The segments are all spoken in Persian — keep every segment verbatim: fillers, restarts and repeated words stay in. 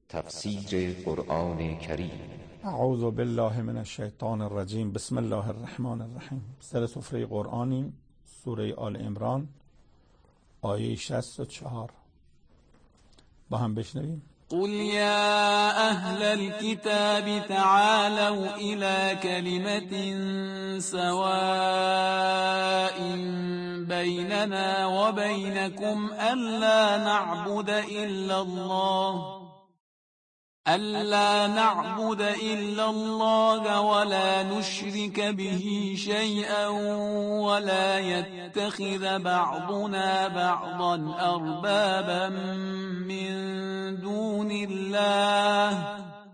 تفسیر قرآن کریم. اعوذ بالله من الشیطان الرجیم. بسم الله الرحمن الرحیم. سر سفره قرآنیم، سوره آل عمران، آیه شصت و چهار. با هم بشنویم. قل يا أهل الكتاب تعالوا إلى كلمة سواء بيننا وبينكم ألا نعبد إلا الله ألا نعبد إلا الله ولا نشرك به شيئا ولا يتخذ بعضنا بعضا أربابا من دون الله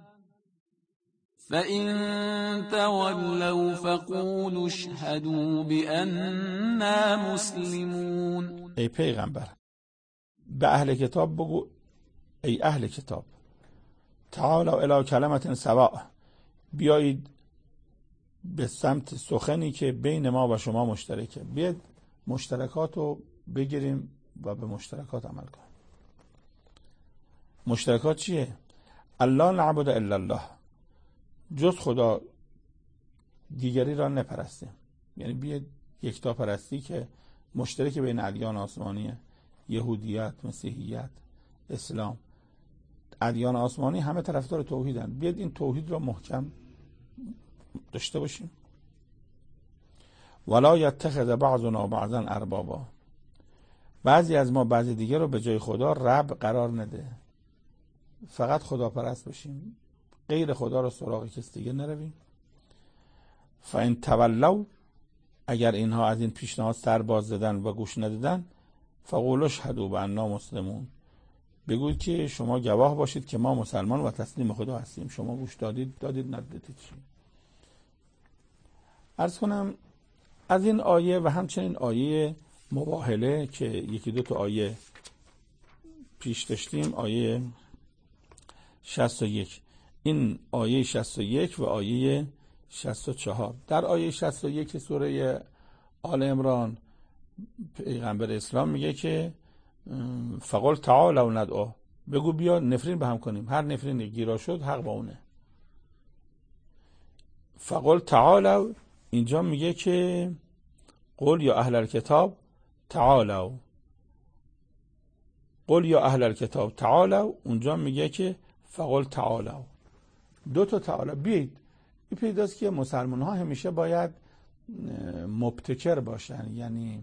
فإن تولوا فقولوا اشهدوا بأننا مسلمون. ای پیغمبر، به اهل کتاب بگو ای اهل کتاب، تعالوا الی کلمة سواء، بیایید به سمت سخنی که بین ما و شما مشترکه. بیاید مشترکات رو بگیریم و به مشترکات عمل کنیم. مشترکات چیه؟ الا نعبد الا الله، جز خدا دیگری را نپرستیم. یعنی بیاید یکتا پرستی که مشترک بین ادیان آسمانیه، یهودیت، مسیحیت، اسلام. ادیان آسمانی همه طرفدار توحیدن. بیاید این توحید را محکم داشته باشیم. ولا یتخذ بعضنا بعضا اربابا، بعضی از ما بعضی دیگه رو به جای خدا رب قرار نده. فقط خدا پرست باشیم، غیر خدا رو سراغ کسی دیگه نرویم. فإن تولوا، اگر اینها از این پیشنهاد سر باز زدن و گوش ندادن، فقولوا اشهدوا بأننا مسلمون، بگوید که شما گواه باشید که ما مسلمان و تسلیم خدا هستیم. شما گوش دادید دادید ندادید چی؟ عرض کنم از این آیه و همچنین آیه مباهله که یکی دو تا آیه پیش داشتیم، آیه شصت و یک، این آیه شصت و یک و آیه شصت و چهار. در آیه شصت و یک سوره آل عمران پیغمبر اسلام میگه که فقل تعالوا ندعو، بگو بیا نفرین به هم کنیم. هر نفرین گیرا شد حق با اونه. فقل تعالوا اینجا میگه که قل یا اهل الکتاب تعالوا، قل یا اهل الکتاب تعالوا، اونجا میگه که فقل تعالوا. دو تا تعالی بیاید. این پیداست که مسلمان ها همیشه باید مبتکر باشن، یعنی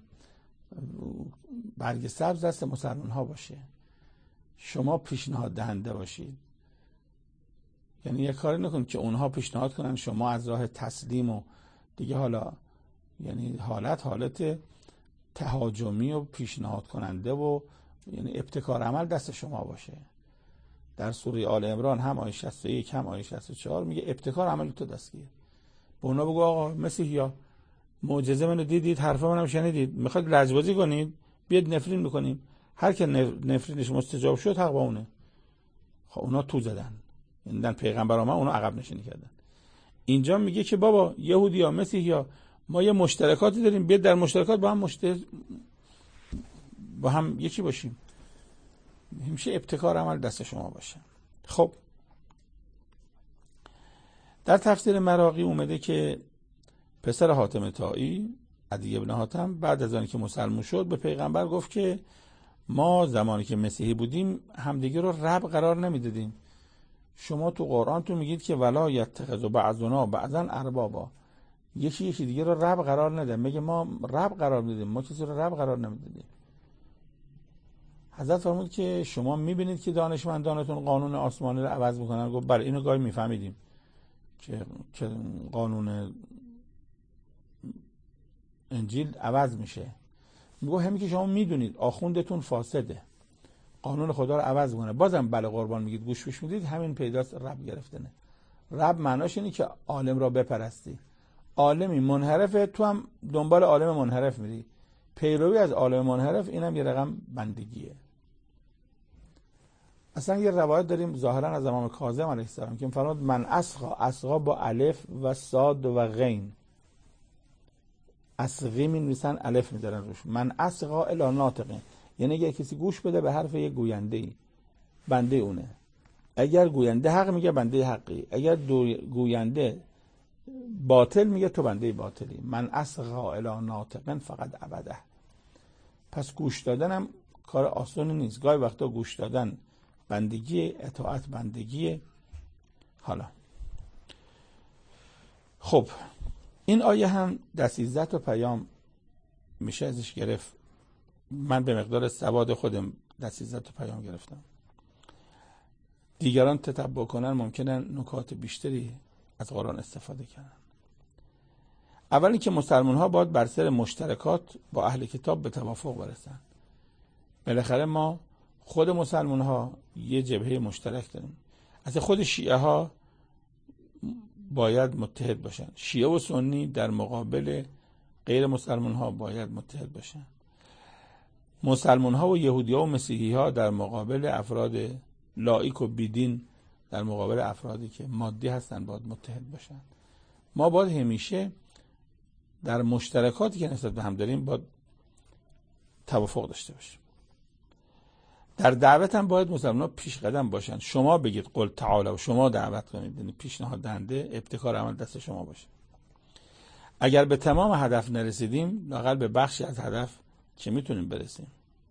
برگ سبز دست مسلمان ها باشه، شما پیشنهاد دهنده باشید. یعنی یک کاری نکنید که اونها پیشنهاد کنن شما از راه تسلیم و دیگه حالا، یعنی حالت حالت تهاجمی و پیشنهاد کننده و یعنی ابتکار عمل دست شما باشه. در سوره آل عمران هم آیه شصت و یک هم آیه شصت و چهار میگه ابتکار عمل تو دستگیر. به اونا بگو آقا مسیحیا معجزه منو دیدید، حرف منم شنیدید، میخواد لجبازی کنید، بیاد نفرین میکنیم. هر که نفرینش مستجاب شد حق با اونه. خب اونا تو زدن، یعنی در پیغمبر ما اونا عقب نشینی کردن. اینجا میگه که بابا یهودیا مسیحیا ما یه مشترکاتی داریم، بیاد در مشترکات با هم مشترک با هم یکی باشیم. همیشه ابتکار عمل دست شما باشه. خب در تفسیر مراغی اومده که پسر حاتم طایی، عدی ابن حاتم، بعد از آنی که مسلمان شد به پیغمبر گفت که ما زمانی که مسیحی بودیم همدیگه رو رب قرار نمیدادیم. شما تو قرآن تو میگید که ولا یتخذ بعضنا بعضا اربابا، یکی یکی دیگه رو رب قرار نده. میگه ما رب قرار میدیم، ما کسی رو رب قرار نمیدادیم. حضرت فرمود که شما میبینید که دانشمندانتون قانون آسمانی رو عوض میکنن؟ گفت بله، اینو گاهی میفهمیدیم که که قانون انجیل عوض میشه. میگه همین که شما میدونید آخوندتون فاسده، قانون خدا رو عوض میکنه، بازم بله قربان میگید گوش بش میدید، همین پیداست رب گرفتنه. رب معناش اینه که عالم را بپرستی. عالمی منحرفه، تو هم دنبال عالم منحرف میری. پیروی از عالم منحرف اینم یه رقم بندگیه. اصلا یه روایت داریم ظاهرا از امام کاظم علیه السلام که فرمود من اسقا، اسقا با الف و صاد و غین، اسقی می نویسن الف میذارن روش، من اسقا الی ناطقین، یعنی اگه کسی گوش بده به حرف یک گوینده ای بنده اونه. اگر گوینده حق میگه بنده حقی، اگر گوینده باطل میگه تو بنده باطلی. من اصغا الی ناطق فقط عبده. پس گوش دادنم کار آسانی نیست. گاهی وقتا گوش دادن بندگی، اطاعت بندگی. حالا خب این آیه هم دستیزده تا پیام میشه ازش گرفت. من به مقدار سواد خودم دستیزده تا پیام گرفتم. دیگران تتبع کنن ممکنه نکات بیشتری از قرآن استفاده کنن. اولی که مسلمان ها باید بر سر مشترکات با اهل کتاب به توافق برسن. بالاخره ما خود مسلمان ها یه جبهه مشترک داریم. از خود شیعه ها باید متحد باشن. شیعه و سنی در مقابل غیر مسلمان ها باید متحد باشن. مسلمان ها و یهودی ها و مسیحی ها در مقابل افراد لایک و بیدین، در مقابل افرادی که مادی هستن باید متحد باشن. ما باید همیشه در مشترکاتی که نسبت به هم داریم باید توافق داشته باشیم. در دعوت هم باید مسلمان‌ها پیش قدم باشن. شما بگید قل تعالوا، شما دعوت کنید، یعنی پیشنهاد دهنده، ابتکار عمل دست شما باشه. اگر به تمام هدف نرسیدیم لااقل به بخشی از هدف که میتونیم برسیم.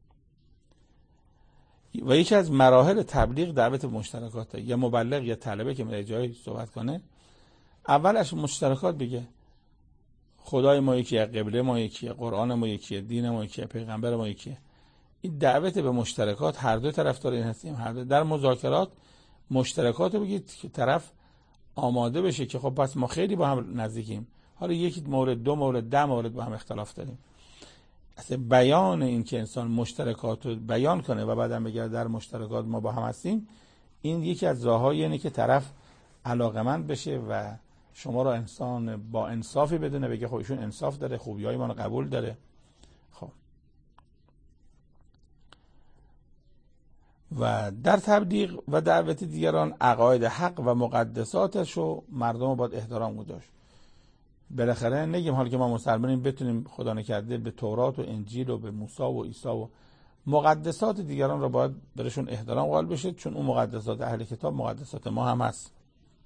و یکی از مراحل تبلیغ دعوت مشترکات. یا مبلغ یا طلبه که میره جایی صحبت کنه، اولش مشترکات بگه. خدای ما یکیه، قبله ما یکیه، قرآن ما یکیه، دین ما یکیه، پیغمبر ما یکیه. این دعوت به مشترکات، هر دو طرفدار این هستیم. هر دو در مذاکرات مشترکات رو بگید که طرف آماده بشه که خب پس ما خیلی با هم نزدیکیم، حالا یکی مورد، دو مورد، ده مورد با هم اختلاف داریم. اصلا بیان این که انسان مشترکات رو بیان کنه و بعدم بگه در مشترکات ما با هم هستیم، این یکی از راه‌های اینه که طرف علاقمند بشه و شما را انسان با انصافی بدونه، بگه خب ایشون انصاف داره، خوبی‌های ما رو قبول داره. خب و در تبلیغ و دعوت دیگران عقاید حق و مقدساتش رو مردم باید احترام گذاشت. بالاخره نگیم حالا که ما مسلمانیم بتونیم خدا نکرده به تورات و انجیل و به موسی و عیسی و مقدسات دیگران رو باید برشون احترام قائل بشه، چون اون مقدسات اهل کتاب مقدسات ما هم هست.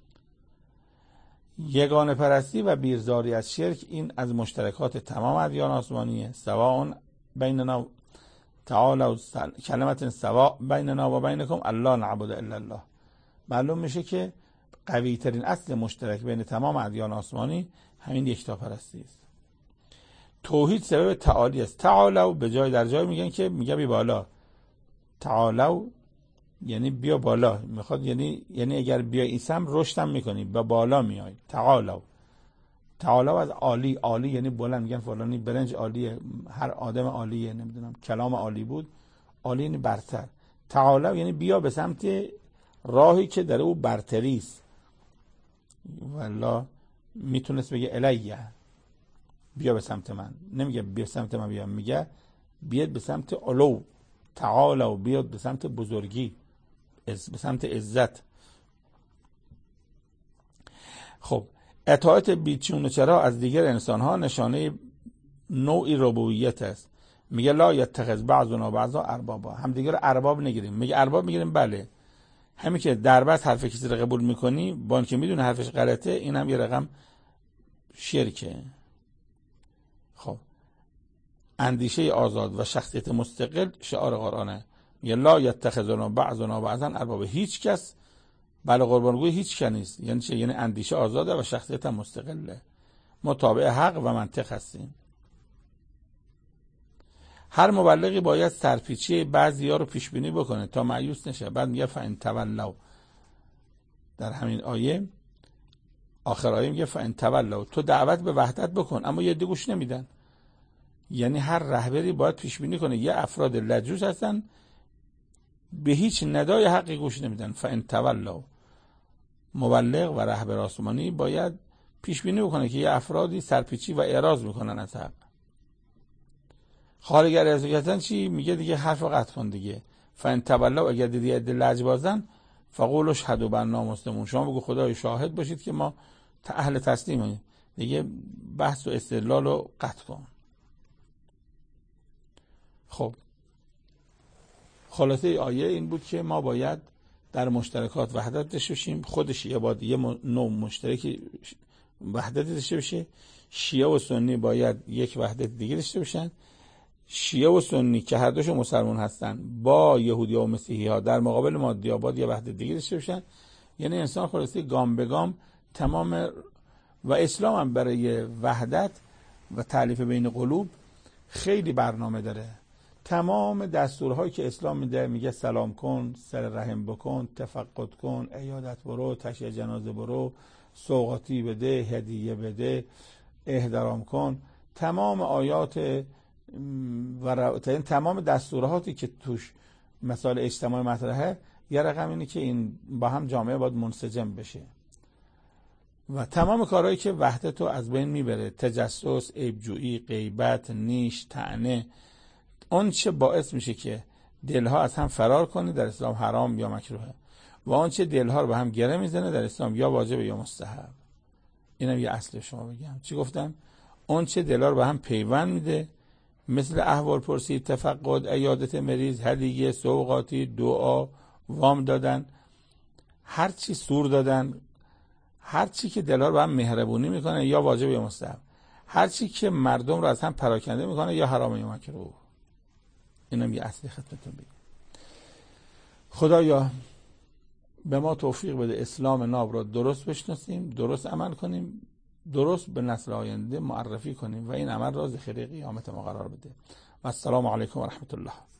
یگانه پرستی و بیرزاری از شرک، این از مشترکات تمام ادیان آسمانیه. سواء بیننا تعالی کلمت سواء بیننا و بینکم الله نعبد الا الله. معلوم میشه که قوی ترین اصل مشترک بین تمام ادیان آسمانی همین یکتاپرستی است. توحید سبب تعالی است. تعالوا به جای در جای میگن که میگه بی بالا. تعالوا یعنی بیا بالا، میخواد یعنی یعنی اگر بیای ایسم رشدم میکنی، به بالا میای. تعالوا تعالوا از عالی، عالی یعنی بلند. میگن فلانی برنج عالیه، هر آدم عالیه، نمیدونم کلام عالی بود، عالی یعنی برتر. تعالوا یعنی بیا به سمت راهی که در او برتری است. والله میتونست بگه الیه، بیا به سمت من، نمیگه بیا به سمت من، بیا میگه بیاد به سمت علو. تعالوا بیاد به سمت بزرگی، به سمت عزت. خب اطاعت بیچون و چرا از دیگر انسان ها نشانه نوعی ربوبیت است. میگه لا یتخذ بعضنا بعضا اربابا، هم دیگر رو ارباب نگیریم. میگه ارباب میگیریم، بله، همین که در بس حرف کسی رو قبول میکنی با اینکه میدونه حرفش غلطه، این هم یه رقم شرکه. خب اندیشه آزاد و شخصیت مستقل شعار قرآنه. میگه لا یتخذنا بعضنا بعضا اربابا، هیچ کس بله قربانگوی هیچ کس نیست. یعنی چه؟ یعنی اندیشه آزاده و شخصیت هم مستقله. ما تابع حق و منطق هستیم. هر مبلغی باید سرپیچی بعضی‌ها رو پیش بینی بکنه تا مایوس نشه. بعد میگه فان تولوا، در همین آیه آخر آیه میگه فان تولوا، تو دعوت به وحدت بکن اما یه دی گوش نمیدن. یعنی هر رهبری باید پیش بینی کنه یه افراد لجوج هستن به هیچ ندای حقی گوش نمیدن. فان تولوا، مبلغ و رهبر آسمانی باید پیش بینی بکنه که یه افرادی سرپیچی و اعراض میکنن از حق. خارگر ازگتن چی؟ میگه دیگه حرف قطع کن دیگه. فان تولوا، اگر دیدی عده لجبازن فقولوا اشهدوا بأننا مسلمون، شما بگو خدای شاهد باشید که ما اهل تسلیمیم. دیگه بحث و استدلال رو قطع کن. خب خلاصه آیه این بود که ما باید در مشترکات وحدت داشته باشیم، خود شیعه باید یه نوع مشترک وحدت داشته باشه، شیعه و سنی باید یک وحدت دیگه داشته باشن. شیعه و سنی که هر دوشون مسلمان هستن با یهودی و مسیحی ها در مقابل مادی ها باید یه وحدت دیگه داشته باشن. یعنی انسان خلاصه گام به گام تمام، و اسلام هم برای وحدت و تألیف بین قلوب خیلی برنامه داره. تمام دستورهایی که اسلام میده، میگه سلام کن، سر رحم بکن، تفقد کن، عیادت برو، تشییع جنازه برو، سوغاتی بده، هدیه بده، احترام کن. تمام آیات و تمام دستوراتی که توش مسائل اجتماعی مطرحه، یه رقم اینه که این با هم جامعه باید منسجم بشه و تمام کارهایی که وحدت رو از بین میبره، تجسس، عیبجویی، غیبت، نیش، طعنه، اون چه باعث میشه که دلها از هم فرار کنه در اسلام حرام یا مکروهه، و اون چه دلها رو به هم گره میزنه در اسلام یا واجب یا مستحب. اینم یه اصل شما بگم. چی گفتم؟ اون چه دلها رو به هم پیوند میده، مثل احوال پرسی، تفقد، عیادت مریض، هدیه، سوغاتی، دعا، وام دادن، هر چی سور دادن، هر چی که دلها رو به هم مهربونی میکنه یا واجب یا مستحب، هر چی که مردم رو از هم پراکنده میکنه یا حرام یا مکروه. اینم یه اصلی خدمتتون بگم. خدایا به ما توفیق بده اسلام ناب را درست بشناسیم، درست عمل کنیم، درست به نسل آینده معرفی کنیم و این عمل را ذخیره قیامت ما قرار بده. و السلام علیکم و رحمت الله.